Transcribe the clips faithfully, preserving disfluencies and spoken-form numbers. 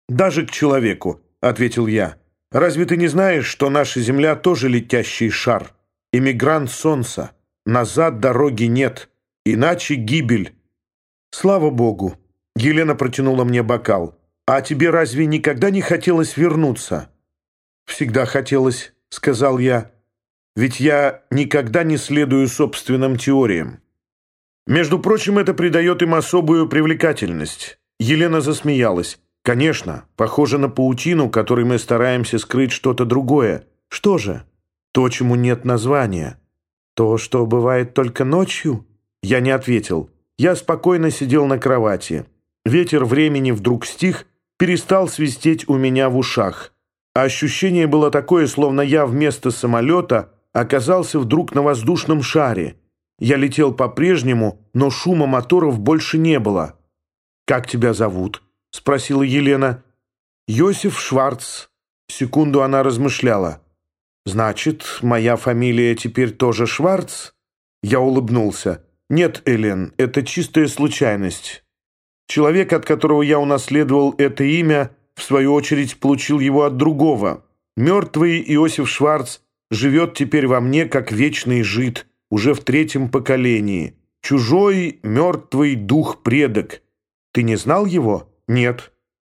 «Даже к человеку», — ответил я. «Разве ты не знаешь, что наша Земля тоже летящий шар? Эмигрант Солнца. Назад дороги нет. Иначе гибель». «Слава Богу!» — Елена протянула мне бокал. «А тебе разве никогда не хотелось вернуться?» «Всегда хотелось», — сказал я. «Ведь я никогда не следую собственным теориям. Между прочим, это придает им особую привлекательность». Елена засмеялась. «Конечно, похоже на паутину, которой мы стараемся скрыть что-то другое. Что же? То, чему нет названия. То, что бывает только ночью?» Я не ответил. Я спокойно сидел на кровати. Ветер времени вдруг стих, перестал свистеть у меня в ушах. А ощущение было такое, словно я вместо самолета оказался вдруг на воздушном шаре. Я летел по-прежнему, но шума моторов больше не было. «Как тебя зовут?» — спросила Елена. «Йосиф Шварц». Секунду она размышляла. «Значит, моя фамилия теперь тоже Шварц?» Я улыбнулся. «Нет, Элен, это чистая случайность. Человек, от которого я унаследовал это имя, в свою очередь получил его от другого. Мертвый Иосиф Шварц живет теперь во мне, как вечный жид, уже в третьем поколении. Чужой, мертвый дух-предок. Ты не знал его? Нет.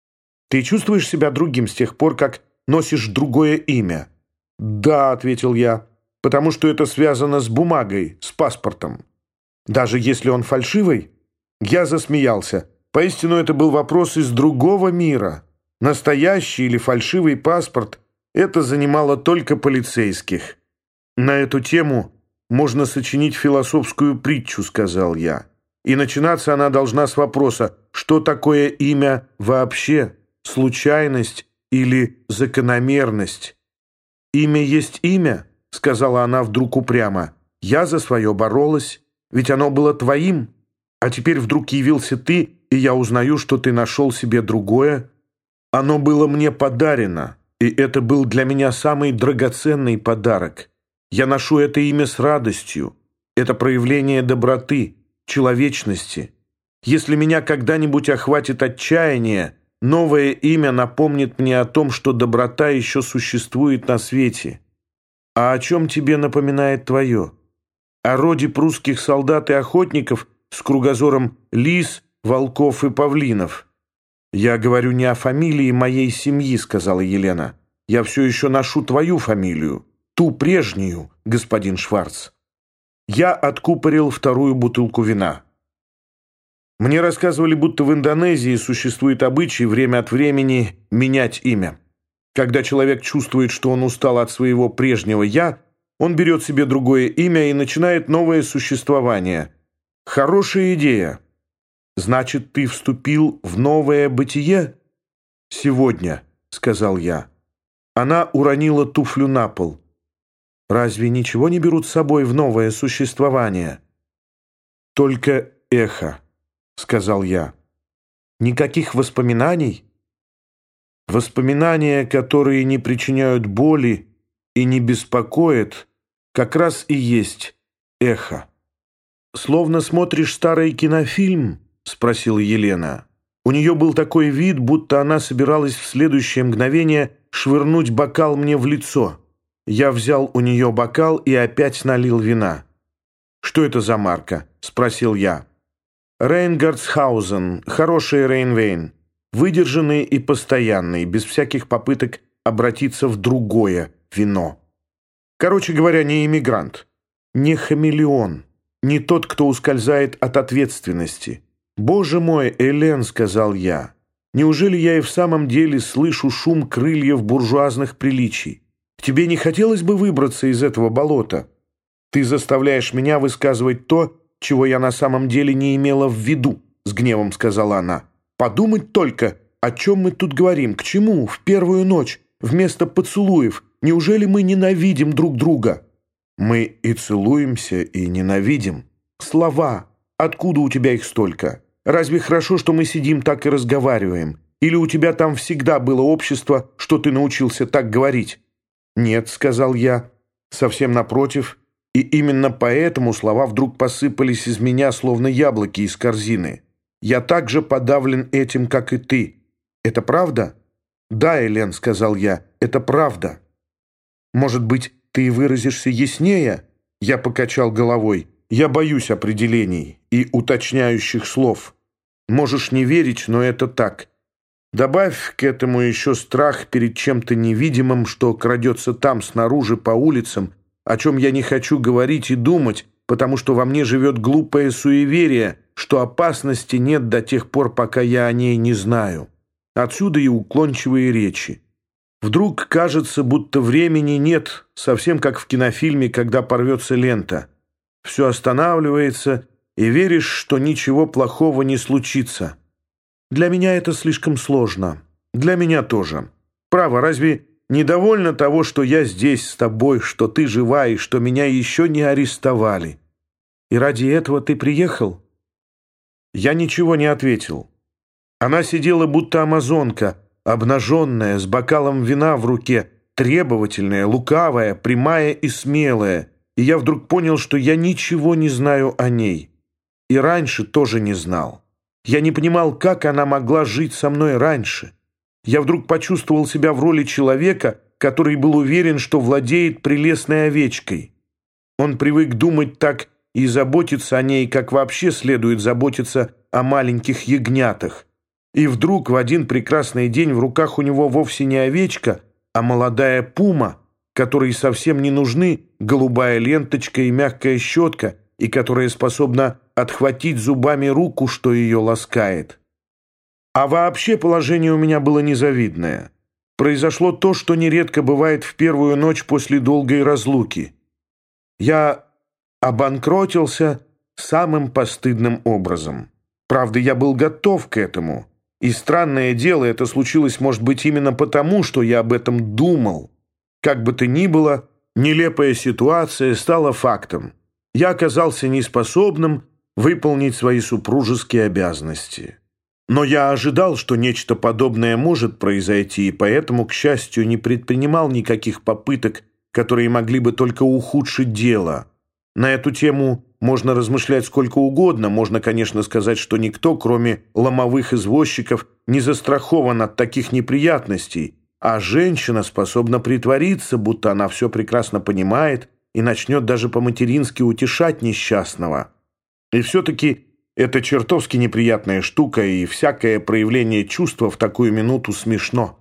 Ты чувствуешь себя другим с тех пор, как носишь другое имя?» «Да», — ответил я, — «потому что это связано с бумагой, с паспортом». «Даже если он фальшивый?» Я засмеялся. Поистину, это был вопрос из другого мира. Настоящий или фальшивый паспорт — это занимало только полицейских. «На эту тему можно сочинить философскую притчу», — сказал я. «И начинаться она должна с вопроса, что такое имя вообще, случайность или закономерность?» «Имя есть имя», — сказала она вдруг упрямо. «Я за свое боролась, ведь оно было твоим. А теперь вдруг явился ты, и я узнаю, что ты нашел себе другое. Оно было мне подарено, и это был для меня самый драгоценный подарок. Я ношу это имя с радостью. Это проявление доброты, человечности. Если меня когда-нибудь охватит отчаяние, новое имя напомнит мне о том, что доброта еще существует на свете. А о чем тебе напоминает твое? О роде прусских солдат и охотников с кругозором лис, волков и павлинов. «Я говорю не о фамилии моей семьи», — сказала Елена. «Я все еще ношу твою фамилию, ту прежнюю, господин Шварц». Я откупорил вторую бутылку вина. Мне рассказывали, будто в Индонезии существует обычай время от времени менять имя. Когда человек чувствует, что он устал от своего прежнего «я», он берет себе другое имя и начинает новое существование. Хорошая идея. «Значит, ты вступил в новое бытие?» «Сегодня», — сказал я. Она уронила туфлю на пол. «Разве ничего не берут с собой в новое существование?» «Только эхо», — сказал я. «Никаких воспоминаний?» «Воспоминания, которые не причиняют боли и не беспокоят, как раз и есть эхо». «Словно смотришь старый кинофильм?» — спросила Елена. У нее был такой вид, будто она собиралась в следующее мгновение швырнуть бокал мне в лицо. Я взял у нее бокал и опять налил вина. «Что это за марка?» — спросил я. «Рейнгардсхаузен, хороший Рейнвейн, выдержанный и постоянный, без всяких попыток обратиться в другое вино. Короче говоря, не иммигрант, не хамелеон, не тот, кто ускользает от ответственности». «Боже мой, Элен», — сказал я, — «неужели я и в самом деле слышу шум крыльев буржуазных приличий? Тебе не хотелось бы выбраться из этого болота? Ты заставляешь меня высказывать то, чего я на самом деле не имела в виду», — с гневом сказала она. «Подумать только, о чем мы тут говорим, к чему в первую ночь вместо поцелуев? Неужели мы ненавидим друг друга?» «Мы и целуемся, и ненавидим. Слова. Откуда у тебя их столько? Разве хорошо, что мы сидим так и разговариваем? Или у тебя там всегда было общество, что ты научился так говорить?» «Нет», — сказал я, — «совсем напротив. И именно поэтому слова вдруг посыпались из меня, словно яблоки из корзины. Я так же подавлен этим, как и ты. Это правда?» «Да, Элен», — сказал я, — «это правда». «Может быть, ты выразишься яснее?» Я покачал головой. «Я боюсь определений и уточняющих слов. Можешь не верить, но это так. Добавь к этому еще страх перед чем-то невидимым, что крадется там, снаружи, по улицам, о чем я не хочу говорить и думать, потому что во мне живет глупое суеверие, что опасности нет до тех пор, пока я о ней не знаю. Отсюда и уклончивые речи. Вдруг кажется, будто времени нет, совсем как в кинофильме, когда порвется лента. Все останавливается, и веришь, что ничего плохого не случится. Для меня это слишком сложно. Для меня тоже. Право, разве недовольна того, что я здесь с тобой, что ты жива и что меня еще не арестовали? И ради этого ты приехал?» Я ничего не ответил. Она сидела, будто амазонка, обнаженная, с бокалом вина в руке, требовательная, лукавая, прямая и смелая. И я вдруг понял, что я ничего не знаю о ней. И раньше тоже не знал. Я не понимал, как она могла жить со мной раньше. Я вдруг почувствовал себя в роли человека, который был уверен, что владеет прелестной овечкой. Он привык думать так и заботиться о ней, как вообще следует заботиться о маленьких ягнятах. И вдруг в один прекрасный день в руках у него вовсе не овечка, а молодая пума, которой совсем не нужны голубая ленточка и мягкая щетка, и которая способна отхватить зубами руку, что ее ласкает. А вообще положение у меня было незавидное. Произошло то, что нередко бывает в первую ночь после долгой разлуки. Я обанкротился самым постыдным образом. Правда, я был готов к этому. И странное дело, это случилось, может быть, именно потому, что я об этом думал. Как бы то ни было, нелепая ситуация стала фактом. Я оказался неспособным выполнить свои супружеские обязанности. Но я ожидал, что нечто подобное может произойти, и поэтому, к счастью, не предпринимал никаких попыток, которые могли бы только ухудшить дело. На эту тему можно размышлять сколько угодно. Можно, конечно, сказать, что никто, кроме ломовых извозчиков, не застрахован от таких неприятностей, а женщина способна притвориться, будто она все прекрасно понимает, и начнет даже по-матерински утешать несчастного. И все-таки это чертовски неприятная штука, и всякое проявление чувства в такую минуту смешно.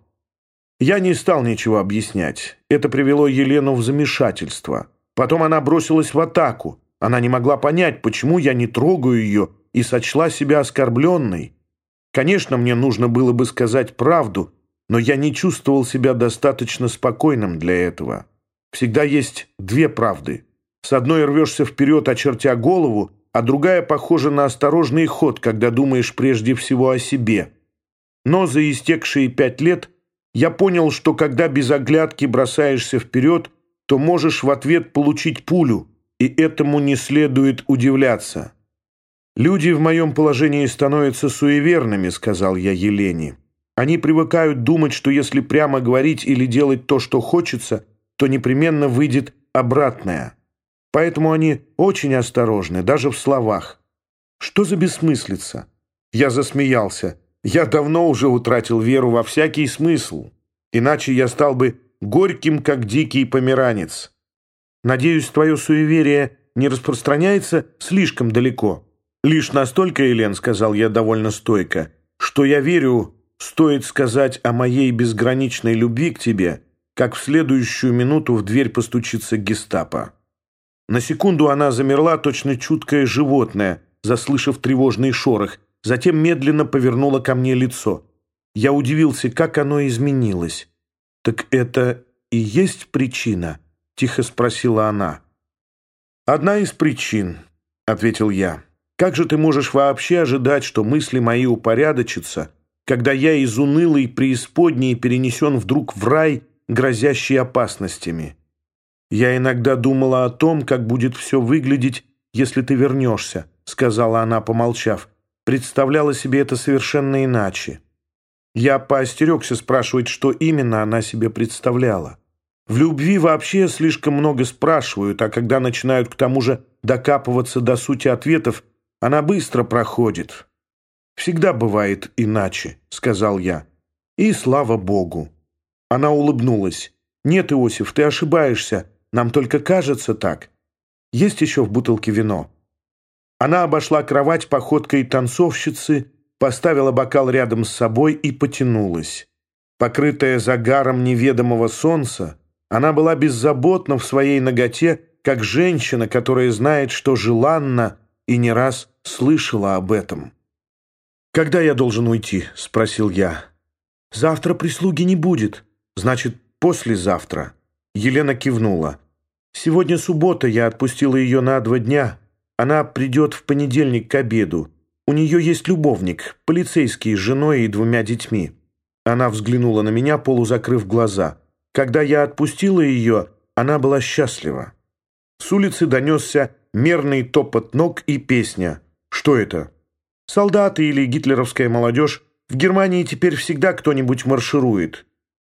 Я не стал ничего объяснять. Это привело Елену в замешательство. Потом она бросилась в атаку. Она не могла понять, почему я не трогаю ее, и сочла себя оскорбленной. Конечно, мне нужно было бы сказать правду, но я не чувствовал себя достаточно спокойным для этого. Всегда есть две правды. С одной рвешься вперед, очертя голову, а другая похожа на осторожный ход, когда думаешь прежде всего о себе. Но за истекшие пять лет я понял, что когда без оглядки бросаешься вперед, то можешь в ответ получить пулю, и этому не следует удивляться. «Люди в моем положении становятся суеверными», — сказал я Елене. «Они привыкают думать, что если прямо говорить или делать то, что хочется, то непременно выйдет обратное. Поэтому они очень осторожны, даже в словах». «Что за бессмыслица?» Я засмеялся. «Я давно уже утратил веру во всякий смысл. Иначе я стал бы горьким, как дикий померанец. Надеюсь, твое суеверие не распространяется слишком далеко». «Лишь настолько, Элен, — сказал я довольно стойко, — что я верю, стоит сказать о моей безграничной любви к тебе, как в следующую минуту в дверь постучится гестапо». На секунду она замерла, точно чуткое животное, заслышав тревожный шорох, затем медленно повернула ко мне лицо. Я удивился, как оно изменилось. «Так это и есть причина?» — тихо спросила она. «Одна из причин», — ответил я. «Как же ты можешь вообще ожидать, что мысли мои упорядочатся, когда я из унылой преисподней перенесен вдруг в рай, грозящий опасностями? Я иногда думала о том, как будет все выглядеть, если ты вернешься», — сказала она, помолчав. «Представляла себе это совершенно иначе». Я поостерегся спрашивать, что именно она себе представляла. В любви вообще слишком много спрашивают, а когда начинают к тому же докапываться до сути ответов, она быстро проходит. «Всегда бывает иначе», — сказал я. И слава Богу. Она улыбнулась. «Нет, Иосиф, ты ошибаешься. Нам только кажется так. Есть еще в бутылке вино». Она обошла кровать походкой танцовщицы, поставила бокал рядом с собой и потянулась. Покрытая загаром неведомого солнца, она была беззаботна в своей наготе, как женщина, которая знает, что желанно, и не раз слышала об этом. «Когда я должен уйти?» — спросил я. «Завтра прислуги не будет. Значит, послезавтра». Елена кивнула. «Сегодня суббота, я отпустила ее на два дня. Она придет в понедельник к обеду. У нее есть любовник, полицейский с женой и двумя детьми». Она взглянула на меня, полузакрыв глаза. Когда я отпустила ее, она была счастлива. С улицы донесся мерный топот ног и песня. «Что это?» «Солдаты или гитлеровская молодежь. В Германии теперь всегда кто-нибудь марширует».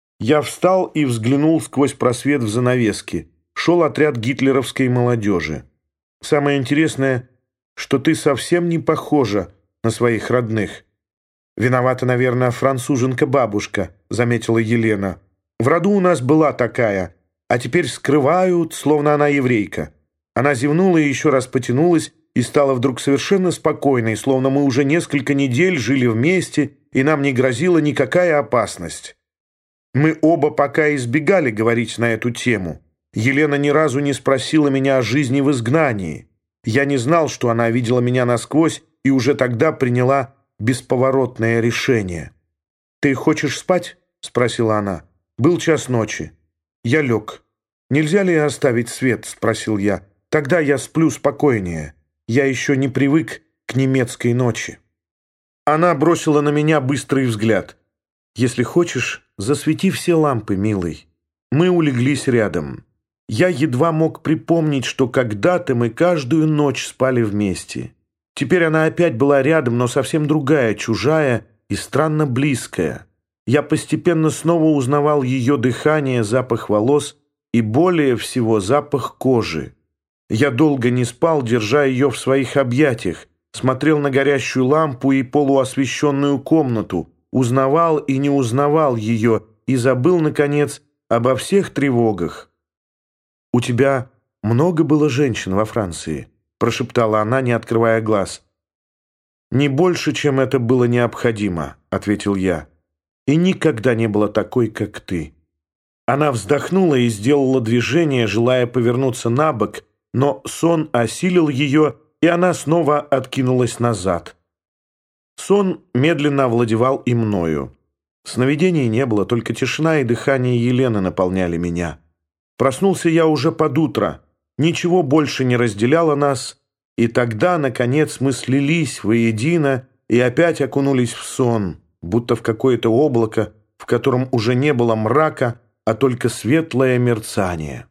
Я встал и взглянул сквозь просвет в занавеске. Шел отряд гитлеровской молодежи. «Самое интересное, что ты совсем не похожа на своих родных». «Виновата, наверное, француженка-бабушка», — заметила Елена. «В роду у нас была такая, а теперь скрывают, словно она еврейка». Она зевнула и еще раз потянулась, и стала вдруг совершенно спокойной, словно мы уже несколько недель жили вместе, и нам не грозила никакая опасность. Мы оба пока избегали говорить на эту тему. Елена ни разу не спросила меня о жизни в изгнании. Я не знал, что она видела меня насквозь, и уже тогда приняла бесповоротное решение. «Ты хочешь спать?» — спросила она. Был час ночи. Я лег. «Нельзя ли оставить свет?» — спросил я. «Тогда я сплю спокойнее. Я еще не привык к немецкой ночи». Она бросила на меня быстрый взгляд. «Если хочешь, засвети все лампы, милый». Мы улеглись рядом. Я едва мог припомнить, что когда-то мы каждую ночь спали вместе. Теперь она опять была рядом, но совсем другая, чужая и странно близкая. Я постепенно снова узнавал ее дыхание, запах волос и, более всего, запах кожи. Я долго не спал, держа ее в своих объятиях, смотрел на горящую лампу и полуосвещенную комнату, узнавал и не узнавал ее и забыл, наконец, обо всех тревогах. «У тебя много было женщин во Франции?» — прошептала она, не открывая глаз. «Не больше, чем это было необходимо», — ответил я. «И никогда не было такой, как ты». Она вздохнула и сделала движение, желая повернуться на бок, но сон осилил ее, и она снова откинулась назад. Сон медленно овладевал и мною. Сновидений не было, только тишина и дыхание Елены наполняли меня. Проснулся я уже под утро. Ничего больше не разделяло нас, и тогда, наконец, мы слились воедино и опять окунулись в сон, будто в какое-то облако, в котором уже не было мрака, а только светлое мерцание.